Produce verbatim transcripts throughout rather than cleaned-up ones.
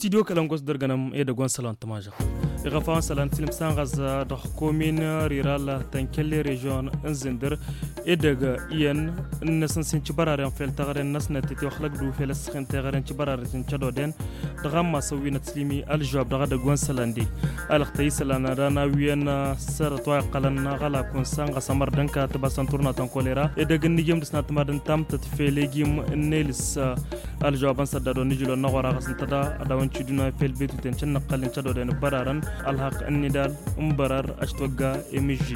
studio kalangos darganam e da gonsalan tamaja iga fan salan film sangas da commune rural tankelle region inzinder e daga iyan nasan sin cibararen fel tagaren nasna titi wakhlak du fel skhin tagaren cibararen tin chadoden daga masawi naslimi aljawab daga da gonsalandi alqtay salana rana wiyan saratwa qalanna gala kun sanga samar danka tabasan turna tan kolera e daga nigem disna tamadan tamta felegim nelis aljawaban sadado nijilo nagora gasantada adawan chiduna fel betu ten chan naqalin chadoden bararan الحق الندال مبرر أشتوقع إمجي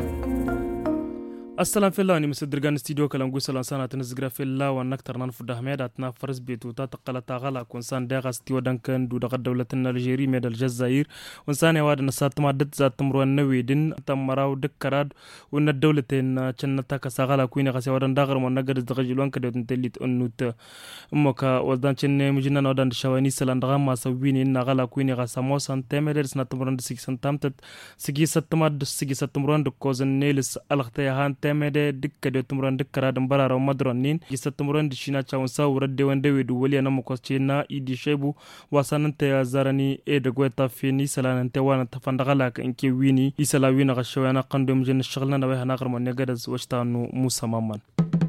السلام في الله أني مسدرجان استديو كلام قوي سلام سنة تنزجرا في الله ونكتر ننفذ حميداتنا فرز بيتو تتقل تغلا كونسان داغ استيو دانكن دو دغ دولة النيجيري ميد الجزائر ونسان يواد نسات مادت ذات تمرو النويدن تمراو دكراد ون الدولتين چنتا كسغلا كوين غسي ودان داغر من نغد دغجلوان كدو تنتليت انوت امكا ودان چن مجنن ودان شواني سلان دغ ما سويني نغلا كوين غساموسان تمدرس نتمرون دسيكسن تامت سيغي ستماد سيغي ستمرون دكوزن نيلس الختيهان mede dikka de tumran dikkara dum barara madron nin gisa tumran di shina chawon sawra de wande wedu wali na mo koschina idi shebu wasanante zarani e de gweta fini salanante wana tafandagala ka inki wini isala wina gashawana qandum jin shaghlna na wahna qarman negada washtanu musa mamman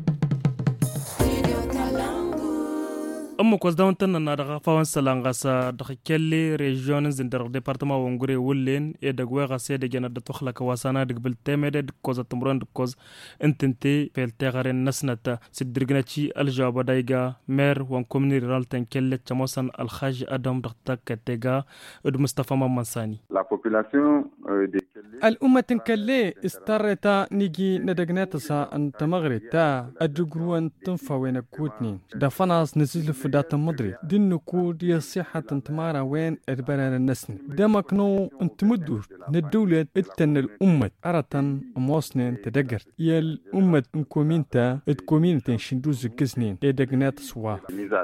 أما كوزدان تنا نرجع فان سلانغاسا دخكلي ريجيون زندر ديبارتمان وانغوري ولين يدغوا غاسي دجنا دتخلا كواسانا دقبل تيمد كوز تمرن كوز انتنتي فلتغرن نسنتا سدرغناتي الجواب دايغا مير وان كومني رال تنكل تشموسن الخاج ادم دغتا كتيغا اد مصطفى ممنساني لا بوبولاسيون دي الأمة تنكلي استرتا نيجي ندغناتسا انت مغرتا ادغروان تنفوين كوتني دفناس نزل فدات مدري دين نكود يا صحة تمارا وين ادبرنا النسن دمكنو انت مدور ندولة اتن الأمة أرتن موسنين تدقر يا الأمة انكومينتا اتكومينتين شندوز الكسنين ادغنات سوا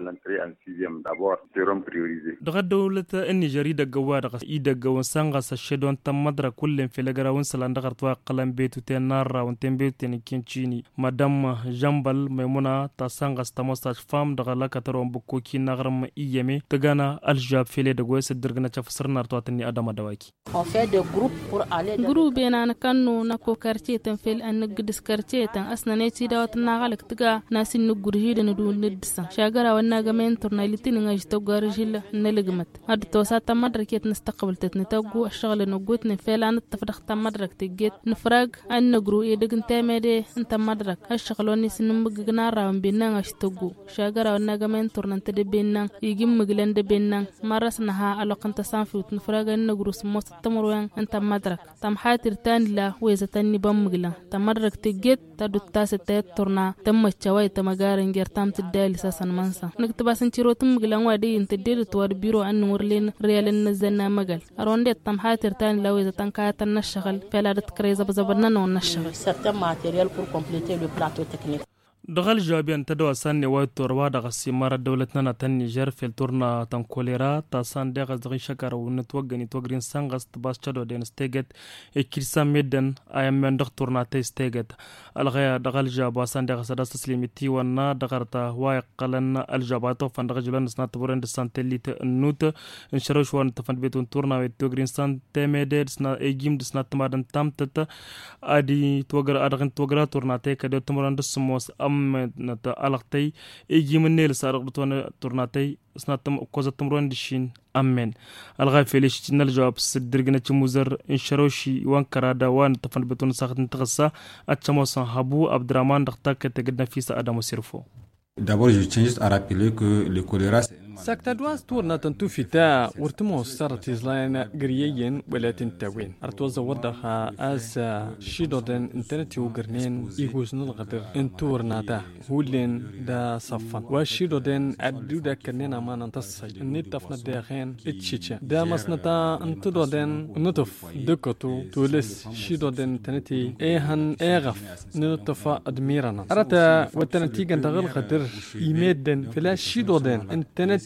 دغ دولة النيجيري دغوا دغ ايدغ وسانغا سشدون تمدرا كل في لغراون سلان دغرتوا قلم بيتو تنار وانتم بيتن كينشيني مدام جنبل ميمونه تاسانغا استموساج فام دغ لكترون بكوكي نغرم ايامي تغانا الجاب فيلي دغوا سدرغنا تفسرنا رتواتني ادم دواكي on fait des groupes pour aller groupe ena kanno nako quartier tan fel an gdis quartier tan asnane ci dawat na galak tiga nasin nu gurji da nu nidsa shagara wanna ga men tornality nga jto garjil nalgmat had to sa tamadrket nastaqbal tatntagu ashghal nu gutni fel an tafdakh tamadrak tiget nfrag an nagru edegn tamede anta madrak ashghaloni sinum gna ram binna ashtogu shagara wanna ga men tornante de binna yigim miglan de binna marasna ha alqanta sanfut nfrag an nagru smos تمرون أنت مدرك تم حاتر تان لا ويزتني بمغلا تمدرك تجت تدو تاسة تورنا تم الشواي تمجارن جرتام تدال ساسا منسا نكتب سنتيرو تمغلا وادي انت دير توار بيرو أن ورلين ريال نزلنا مجال أروندي تم حاتر تان لا ويزتن كايت النشغل فلا رتكريزة بزبرنا نونشغل certains matériels pour compléter le plateau technique دغل جابين تدو سن ويتور وادغ سيمار دولتنا تن نيجر في التورنا تن كوليرا تاسان دغ دغ شكر ونتوغني توغرين سانغاس تباس تشادو دين ستيغت اكريسا ميدن ايام من دكتورنا تي ستيغت الغيا دغل جاب سان دغ سداس تسليمتي ونا دغرتا واي قلن الجاباتو فن دغ جلن سنات بورند سانتليت النوت انشروش وان تفن بيتون تورنا ويتوغرين سان تيميدد سنا ايجيم دسنات مادن تامتت ادي توغر ادغن توغرا تورنا تي كدو تمرند سموس نتا علقتي يجي من نيل سارق بتونا تورناتي سناتم كوزا تمرون دشين امين الغافليش نلجواب سدرغنا تشموزر انشروشي وان كرادا وان تفن بتون ساخت نتغسا اتشموسن حبو عبد الرحمن دختك تگدنا فيسا ادم سيرفو. D'abord, je tiens juste à rappeler que le choléra c'est ساكتا دواز تورنا تنتو فيتا ورتمو سرت إزلاين قريين ولا تنتاوين أرتوز وضخا أز شيدودن انتنتي وقرنين يغوزن الغدر انتورنا دا هولين دا صفن وشيدودن أدو دا كرنين أمان انتصج نتفنا داخين اتشيشا دا مصنتا انتدودن نطف دكتو تولس شيدودن انتنتي ايهن ايغف نطفا ادميرنا أرتا وتنتيجا دغل غدر يميدن فلا شيدودن انتنتي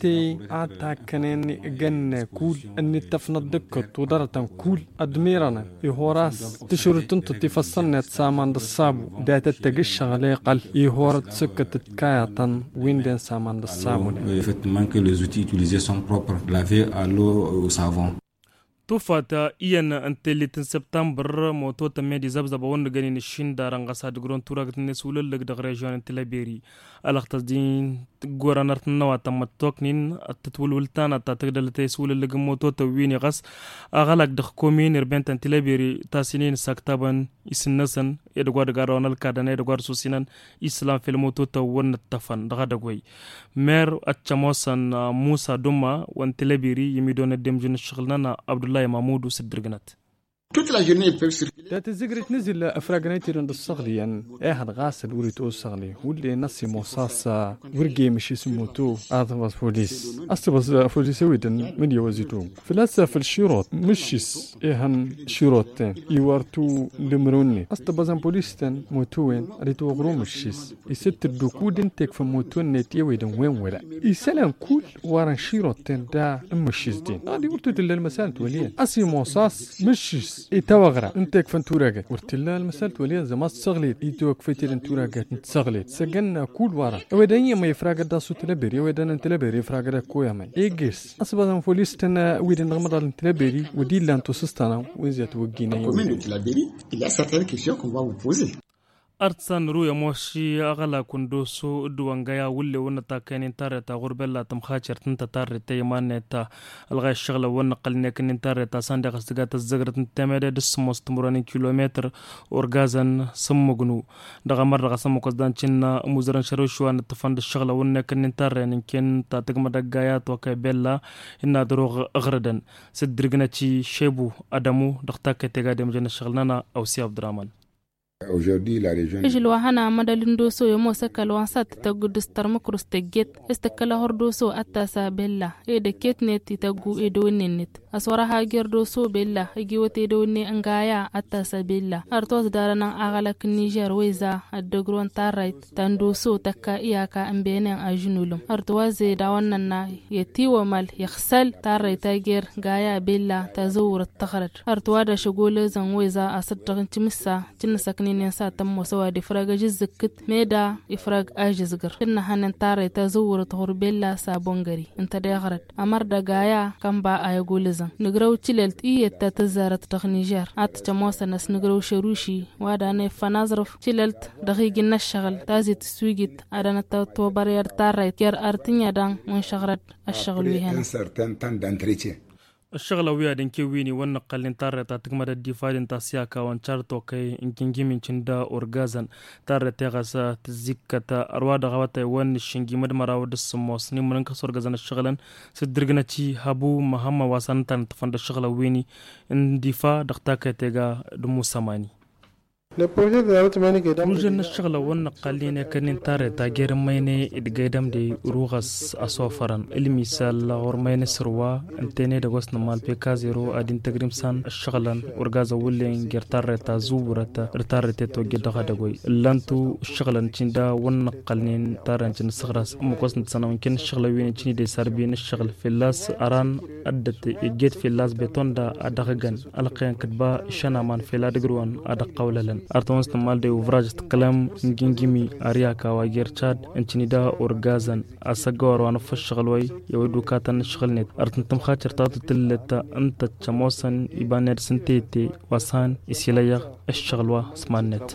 تي عتا كنين جن كول أني تفندك ودرة كول أدميرنا يهوراس تشرتن تفصلنا تسامان الصابو دات التجش غلي قل يهورت سكت كايطن وين دين سامان الصابون. Effectivement que les outils utilisés sont propres, laver à l'eau au savon. توفات إيان أنتلتن سبتمبر موتو تميدي زبزب ونغنين الشين داران غساد غرون توراغت نسول لك دغريجان انتلابيري الاختزدين غورا نرتنوا تم توكنين التتول ولتانا تتقدل تيسول لك موتو تويني غس اغلق دخ كومين ربنت انتلابيري تاسينين ساكتابان يسنسن يدغوار غارون الكادان يدغوار سوسينان اسلام في الموتو تون التفن دغدغوي مير اتشاموسن موسى دوما وانتلابيري يميدون الدمجن الشغلنا عبد الله محمود وسدرغنات تات الزقرت نزل أفراق نيتيرن الصغليا إيه غاسل وريتو الصغلي واللي نسي موصاص ورقي مش اسمه تو أعظم بوليس أستبز بوليس ويدن من يوزيتو في الأسا في الشروط مشيس إيهن شروطين يوارتو لمروني أستبزن بوليستن موتوين ريتو غرو مشيس يست الدكود انتك في موتون نتي ويدن وين ولا يسلم كل وارن شروطين دا مشيس دين هذه قلت للمسالة وليا أسي موصاص مشيس إتوغرا أنتك فنتوراجت ورتلا المسألة وليا زمان صغليت إيتوك فيتر انتوراجت نتصغليت سجلنا كل ورا ودانيا ما يفرق داسو تلبري ودان انتلبري يفرق دا كويا ماي إيجس أصبحنا فوليستنا ويدن نغمر الانتلبري ودي لان توسستانا ويزيت وجينا يوم أرتسان رويا موشي أغلا كندوسو دوانغايا ولي ونتا كاين تارتا غربلا تمخاچر تنتا تارتا يمانتا الغاي الشغله ونقلنا كاين تارتا ساندغ استغات الزغرت تماده دس مستمراني كيلومتر اورغازن سمغنو دغه مره قسم قصدان چنا مزرن شروشوان تفند الشغله ون كاين تارن كن تا تگما دغايات وكبلا ان دروغ اغردن سدرغناتي شيبو ادمو دختا كتيغا دم جن الشغلنا او سي عبد الرحمن إجلوا هنا مدلين دوسو يمو سكال وانسات تتقو دستر مكروس تجيت استكلا هردوسو أتاسا بيلا إيدا كيت نت يتقو إيدوني نت أسوارها جير دوسو بيلا إجيوت إيدوني أنغايا أتاسا بيلا أرتوز دارنا أغلق نيجر ويزا الدقرون تارايت تندوسو تكا إياكا أمبينين أجنولم أرتوازي داوانا يتيو مال يخسل تارايت جير غايا بيلا تزور التخرج أرتوادا شغول زن ويزا أصدقن تمسا تنسكني ننسى تم سوى إفراج جزكت ميدا إفراج أجزجر إنها ننتاري تزور تغور بيلا سابونغري انت داغرت أمر دقايا كم با أيقولزن نقرأو تلالت إيه تتزارت تغنيجر أت جموسا نس نقرأو شروشي واداني فنازرف تلالت دقيق النشغل تازي تسويقت أدانا توبارير تاري كير أرتنيا دان ونشغرت الشغل ويهن الشغلة ويا كيويني ونقل انتارة تتكمد الدفاع انتاسياكا وانشارتو كي انكينجي من چندا اورغازن تارة تغسا تزيكتا ارواد غواتا وان الشنجي مدمرا ودسموس نموننك سورغازن الشغلن سدرغناتي هابو محمد واسانتان تفند الشغلة ويني اندفاع دختاكا تيغا دمو ساماني روجن الشغلة ونقلين كنين تاري تاجر ميني إدقايدام دي روغس أصوفران المثال غرمين سروا انتيني دغوس نمال بيكازيرو أدين تقريم سان الشغلان ورغازا ولين غير تاري تازورة رتاري تتوجي دغا دغوي اللانتو الشغلان چندا ونقلين تاري انچن سغراس مقوس نتسانا وينكن الشغلة وين چني دي ساربين الشغل في اللاس أران أدت إجيت في اللاس بيتون دا أدغغان ألقيان كتبا إشانا مان في لا دقروان أدق قولالن أرتونس تمال دي وفراج تقلم نجنجمي أرياكا واجير تشاد انتنيدا أورغازن أساقور وانفش الشغلوي يودو كاتن الشغل نت أرتن تمخاتر تاتو تلتا انت تشاموسن إبانير سنتيتي واسان إسيلايغ الشغلوا سمان نت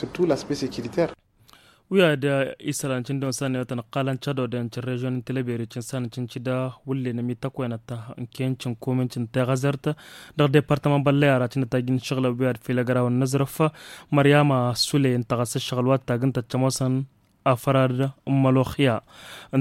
ويا دا إسرائيل چندون سانة وتنقالن چادو دان چن ريجون تلبيري چن سانة چن چدا ولي نمي تقوينة تا انكين چن كومين چن تغزرت در ديپارتمان بليارا چن تاجين شغل وياد في لغراو النظرف مرياما سولي انتغس الشغلوات تاقن تاچموسن أفراد أمالوخيا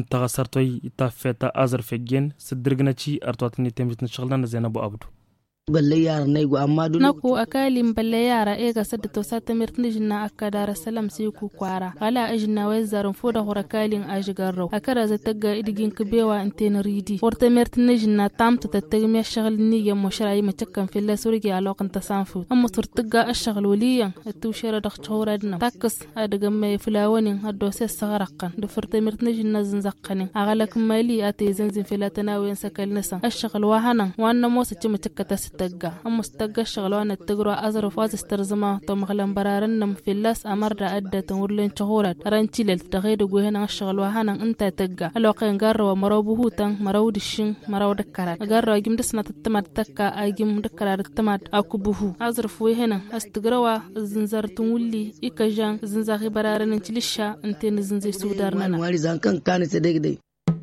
انتغسرتوي تافيتا أزر فيجين سدرغناچي أرتواتني تيمجتن شغلنا زينبو أبدو naku akalin balle yara e ga sadda to sata mirtnijna akadara salam sai ku kwara ala ajna wai zarun foda horakalin ajigarro akara za tagga idigin kubewa intena ridi horta mirtnijna tamta tattagmi shagal niya mushrai matakkan filla surgi aloqan tasanfu amma surtagga ashghal waliyan atushara dakhchawradna takas adaga may fulawanin haddo sai sagaraqan do furta mirtnijna zanzaqani agalak mali ate zanzin filatana wen sakal nasa ashghal wahana wanna mosa ci matakkata tagga amma tagga shagalwana tagro azar faz starzama to maglan bararan nam fillas amarda addatan wurlen chahorat ranchilel tagayda gohena shagalwa hanan inta tagga alwaqan garwa marabuhu tan marawdishin marawda karat garwa gimdasna tattamat takka agim dakkarar tamat akubuhu azar fuhena astigrawa zinzartun wulli ikajan zinzahi bararan chilisha inten zinzai sudarnana wali zankan kan se degde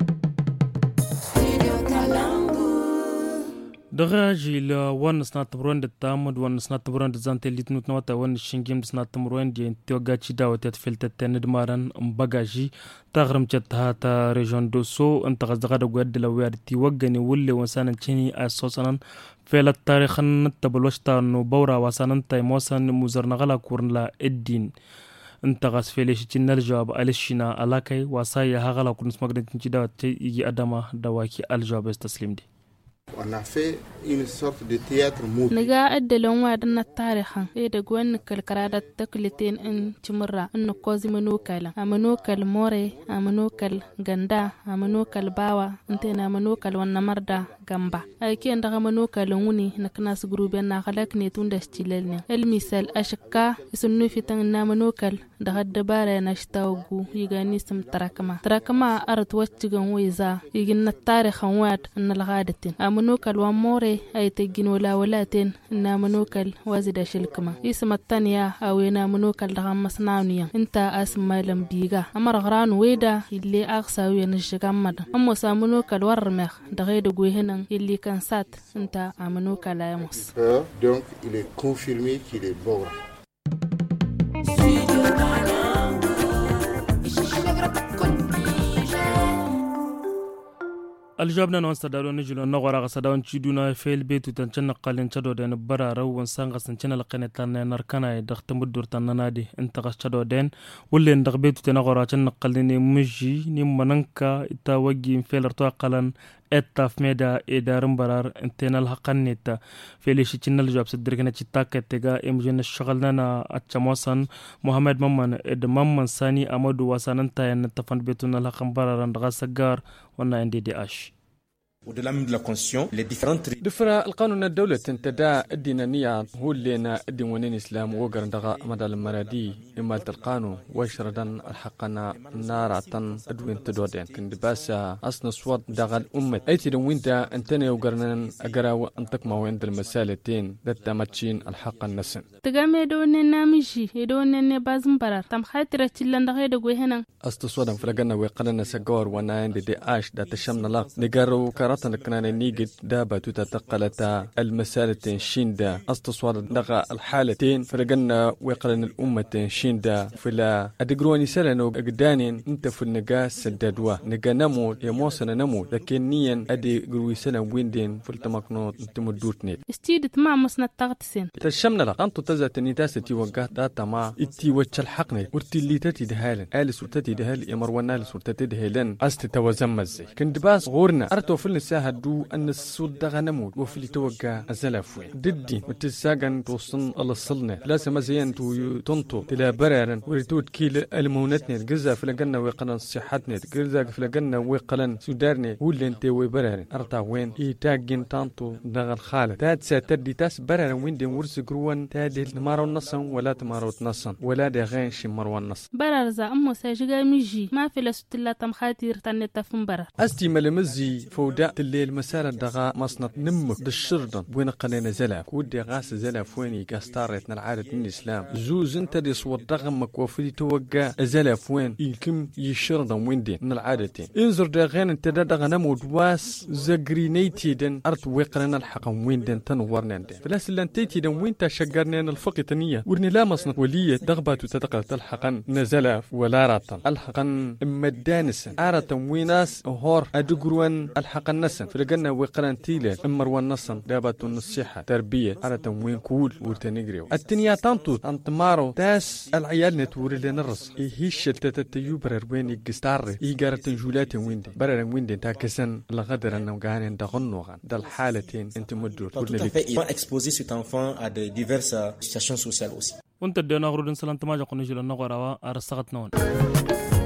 daga jila wan snat brand tamud wan snat brand zante litnut nota wan shingim snat brand yen toga ci dawat filta tened maran bagaji tagram chatta ta region do so anta gazdaga da gwad la werti wagani wulle wasanan chini asosanan fela tarikhan tabalwashta no bawra wasanan tay mosan muzarna gala kurla eddin انت غاس فيليش تنال جواب الشنا علاكي وصايا هغلا كنس مغنتين ci dawat yi adama dawaki aljawab taslim di On a fait une sorte de théâtre mobile. Naga addalon wadan tarihan e da gwan kalkarada taklitin in chimra in kozi manokala amanokal more amanokal ganda amanokal bawa intena amanokal wannan marda gamba ayke ndaga manokal wuni naknas gruben na khalak ne tunda stilelne el misal ashka isunnu fitan na manokal da hadda bare na shtawgu yigani sim tarakama tarakama arat waccigan wayza yigin na tarihan wad an lagadatin منوكل وموري أي تجين ولا ولاتين إن منوكل وازد شلكما اسم الثانية أو إن منوكل رغم مصنعونيا أنت اسم لم بيجا أما رغران ويدا اللي أقصى وينشجمد أما سامنوكل ورمخ دغيد جوهنا اللي كان سات أنت منوكل يمس. Donc il est confirmé qu'il est bon. الجوابنا نستدارو نجلو نغورا غسداون تشيدونا فيل بيتو تنشن قالين تشدو دين برا رو ونسان غسن تشن لقين تان نركنا دخت مدور تان نادي انت غشدو دين ولي ندغ بيتو تنغورا تشن قالين مجي نيم مننكا اتا وجي فيل رتو قالن اتاف ميدا ادارم برار انتنا الحقنيتا فيليش تشن الجواب صدركنا تشتاك تيغا امجن شغلنا اتشموسن محمد ممن اد ممن ساني امدو وساننتا ان تفن بيتو الحقن برار ندغ سغار ونا اندي دي اش au-delà de la constitution les différentes دفرا القانون الدولة تنتدى الدينانية هو اللي الدينونين إسلام وقرن دغا مدى المرادي إما القانون وشردا الحقنا نارة أدوين تدودين كند باسا أصن صوت دغا الأمة أيتي دوين دا أنتني وقرنن أقراو أنتقما وين المسالتين دتا ماتشين الحق النسن تقامي دونين نامشي يدونين بازم برار تم خاطرة تلان دغا يدقوي هنا أستصودا فلقنا ويقلنا سقور وناين دي دي آش دا تشمنا لا نقارو كاراتنا كنا نيجد دابا تتقلتا المسالتين شيندا أستصودا دغا الحالتين فلقنا ويقلنا الأمة شيندا فلا أدقروني سلنو أقدانين انت في النقاس سدادوا نقا نمو يموصنا نمو لكن نيا أدي قروي سنة ويندين فلتمكنو انتمو دوتنيت استيدت مع مصنع تغتسين تشمنا لا قانتو تزات نيتاسة تيوقات داتا ما اتي وچل حقني ورتي اللي تاتي دهالن آل سورتاتي دهال يمرونا لسورتاتي دهالن أست توزمزي كنت باس غورنا أرتو في النساها دو أن السود دغا نمو وفي توقع الزلافوين ددين وتساقن توصن الصلنا لا سمزيان تو تنطو تلا برارن ورتود كيل المونتني الجزا فلقنا ويقلن صحتني الجزا فلقنا ويقلن سودارني ولي انت وبرارن أرتا وين يتاقين تانتو دغا الخالة تاد ساتردي تاس برارن وين دين ورس قروان تادي تمارو النصن ولا تمارو تنصن ولا دغين شي مروان نصن برار زا أمو ساجيغا ميجي ما في لسوتلا تمخاتير تانيتا فن برار أستي ملمزي فودا الليل مسار دغا مصنط نمك دالشردن بوين قلنا زلاف ودي غاس زلاف وين يقاستارتنا العادة من الإسلام زوز انت دي صور دغمك وفي توقع زلاف وين يلكم يشردن وين دي من العادتين انظر دغين انت دغا نمود واس زاقرينيتي دن أرت ويقرنا الحقم وين دن تنورنا دن فلاس اللانتيتي دن وين تشقرنا الفقي تنية ورني لا مصنط ولية دغبات وتتقل تلحقا نزلاف ولا راتن الحقا اما الدانسن آرة ويناس هور أدقروان الحقا النسن فرقنا وقران تيلة امر والنسن دابت النصيحة تربية على تموين كول ورتنجريو التنيا تنطو انتمارو تاس العيال نتور اللي نرص هيش تتتيو برر وين يقستار يقار تنجولات ويندي برر ويندي تاكسن لغدر انه قاعدين دغنوا غان دال حالتين انت مدور tout à fait, ils vont exposer cet enfant à de diverses situations sociales aussi. وانت دينا غرودن سلام تماجا قنجل النغراوا ارسغت نون